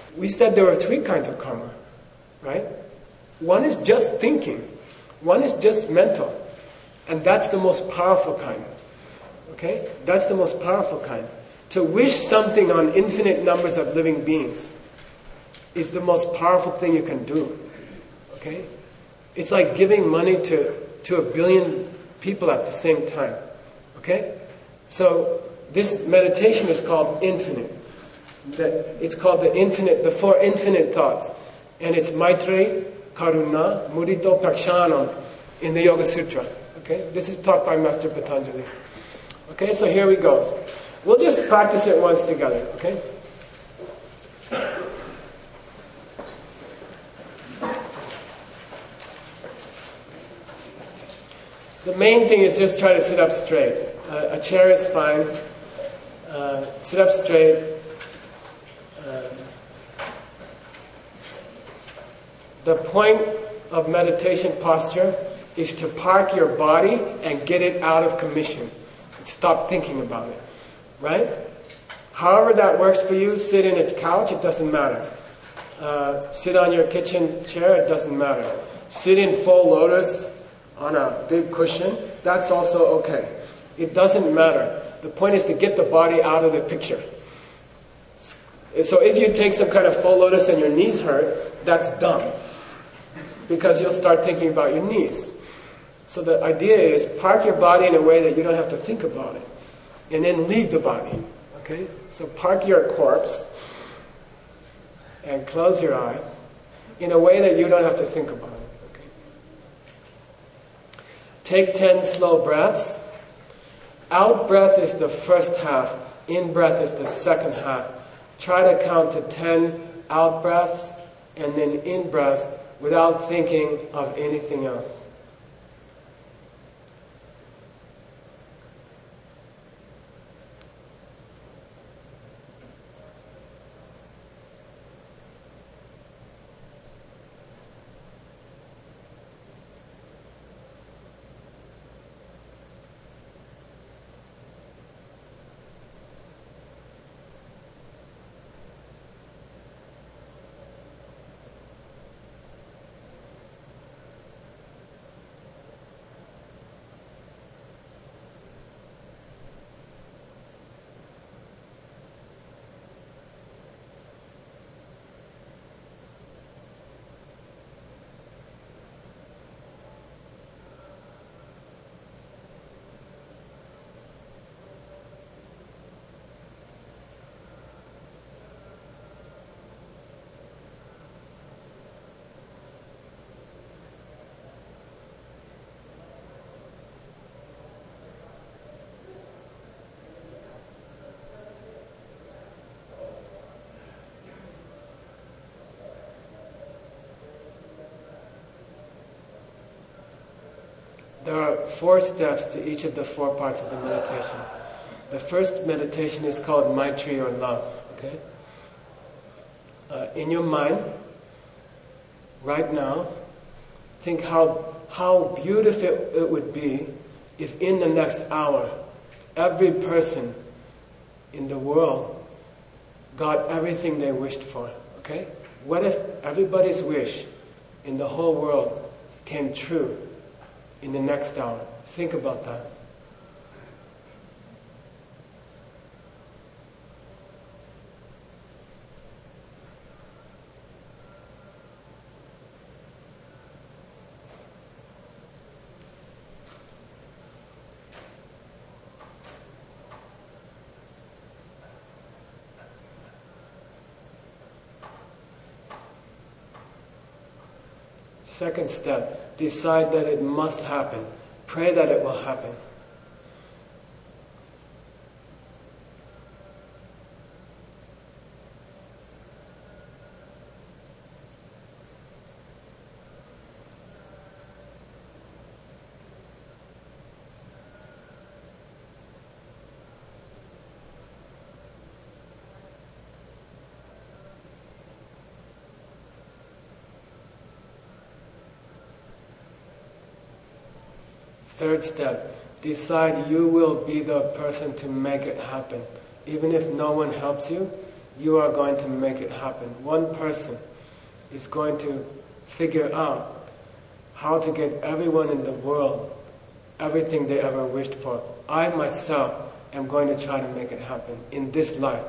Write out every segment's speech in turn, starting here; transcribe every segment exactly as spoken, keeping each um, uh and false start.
we said there were three kinds of karma, right? One is just thinking. One is just mental. And that's the most powerful kind. Okay? That's the most powerful kind. To wish something on infinite numbers of living beings is the most powerful thing you can do. Okay? It's like giving money to, to a billion people at the same time. Okay? So this meditation is called infinite. The, it's called the infinite, the four infinite thoughts. And it's Maitri, Karuna, Mudita, Prakshanam in the Yoga Sutra. Okay? This is taught by Master Patanjali. Okay, so here we go. We'll just practice it once together, okay? The main thing is just try to sit up straight. Uh, a chair is fine. Uh, sit up straight. Uh, the point of meditation posture is to park your body and get it out of commission. Stop thinking about it. Right? However that works for you, sit in a couch, it doesn't matter. Uh, sit on your kitchen chair, it doesn't matter. Sit in full lotus on a big cushion, that's also okay. It doesn't matter. The point is to get the body out of the picture. So if you take some kind of full lotus and your knees hurt, that's dumb. Because you'll start thinking about your knees. So the idea is park your body in a way that you don't have to think about it. And then leave the body. Okay? So park your corpse and close your eyes in a way that you don't have to think about it. Okay? Take ten slow breaths. Out breath is the first half. In breath is the second half. Try to count to ten out breaths and then in breaths without thinking of anything else. There are four steps to each of the four parts of the meditation. The first meditation is called Maitri or love. Okay? Uh, in your mind, right now, think how how beautiful it would be if in the next hour, every person in the world got everything they wished for. Okay? What if everybody's wish in the whole world came true in the next hour? Think about that. Second step, decide that it must happen. Pray that it will happen. Third step, decide you will be the person to make it happen. Even if no one helps you, you are going to make it happen. One person is going to figure out how to get everyone in the world everything they ever wished for. I myself am going to try to make it happen in this life.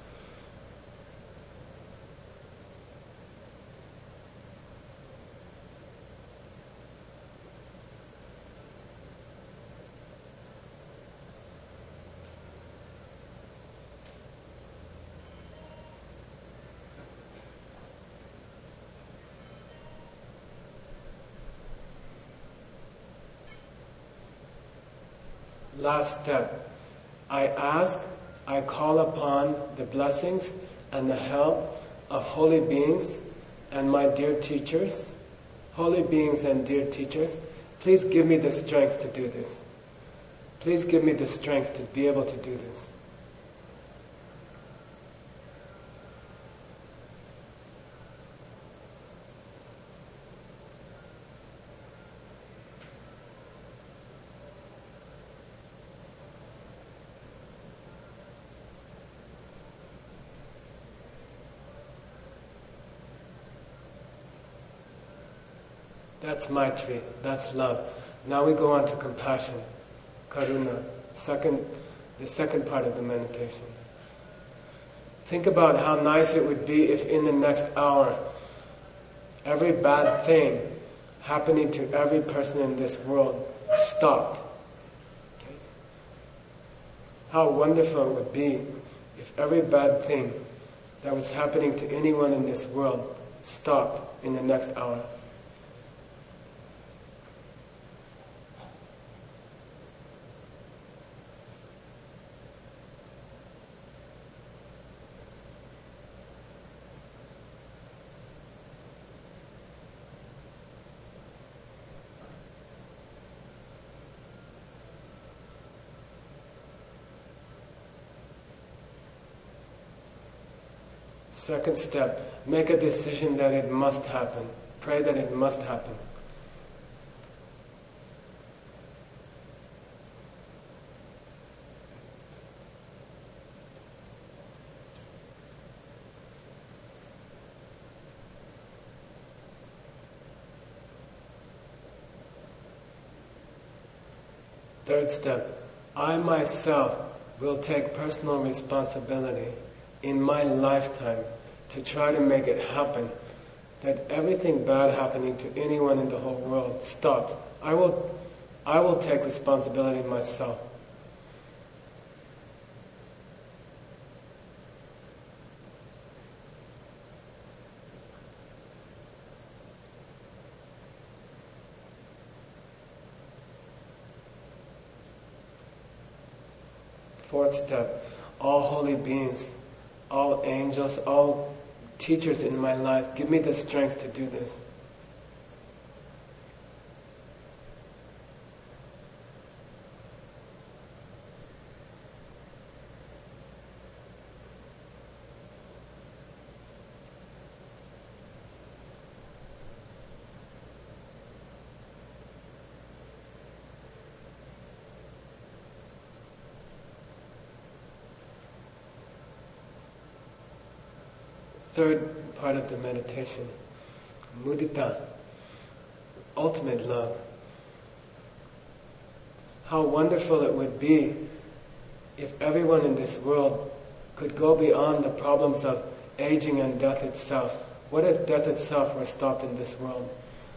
Last step. I ask, I call upon the blessings and the help of holy beings and my dear teachers. Holy beings and dear teachers, please give me the strength to do this. Please give me the strength to be able to do this. That's Maitri, that's love. Now we go on to compassion, Karuna, second, the second part of the meditation. Think about how nice it would be if in the next hour, every bad thing happening to every person in this world stopped. Okay? How wonderful it would be if every bad thing that was happening to anyone in this world stopped in the next hour. Second step, make a decision that it must happen. Pray that it must happen. Third step, I myself will take personal responsibility in my lifetime to try to make it happen, that everything bad happening to anyone in the whole world stops. I will, I will take responsibility myself. Fourth step, all holy beings, all angels, all teachers in my life, give me the strength to do this. Third part of the meditation, mudita, ultimate love. How wonderful it would be if everyone in this world could go beyond the problems of aging and death itself. What if death itself were stopped in this world?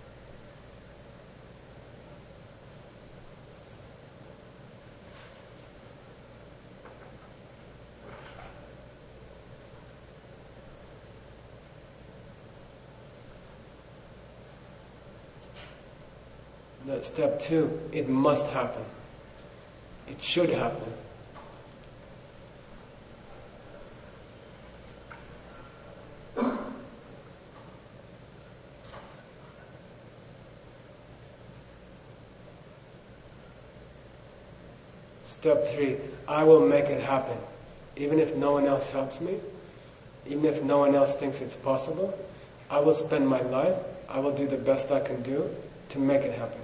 Step two, it must happen. It should happen. Step three, I will make it happen. Even if no one else helps me, even if no one else thinks it's possible, I will spend my life, I will do the best I can do to make it happen.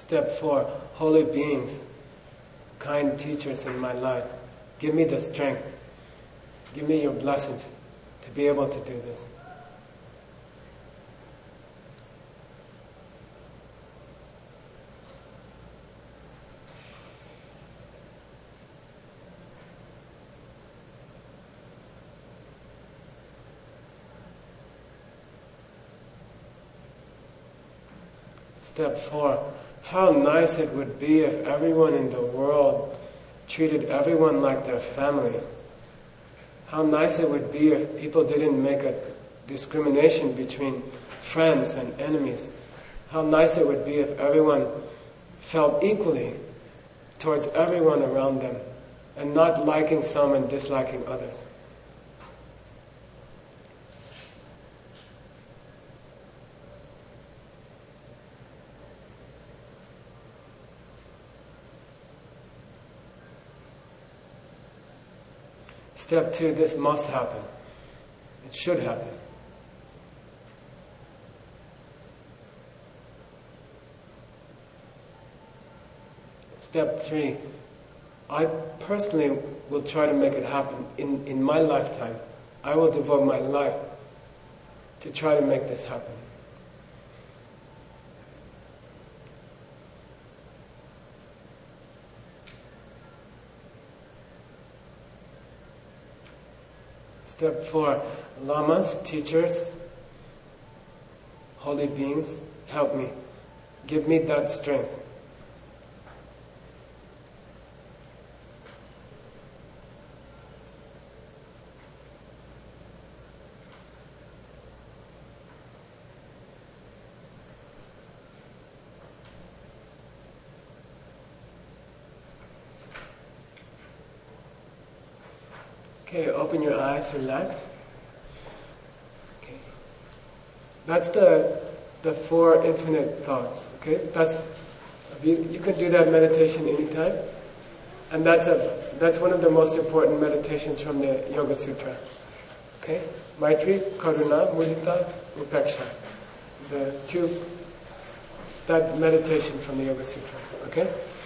Step four, holy beings, kind teachers in my life. Give me the strength. Give me your blessings to be able to do this. Step four, how nice it would be if everyone in the world treated everyone like their family. How nice it would be if people didn't make a discrimination between friends and enemies. How nice it would be if everyone felt equally towards everyone around them and not liking some and disliking others. Step two, this must happen. It should happen. Step three, I personally will try to make it happen in, in my lifetime. I will devote my life to try to make this happen. Step four, lamas, teachers, holy beings, help me. Give me that strength. Okay, open your eyes, relax. Okay. That's the the four infinite thoughts. Okay, that's you, you can do that meditation anytime, and that's a that's one of the most important meditations from the Yoga Sutra. Okay, Maitri, Karuna, Mudita, Upeksha. The two that meditation from the Yoga Sutra. Okay.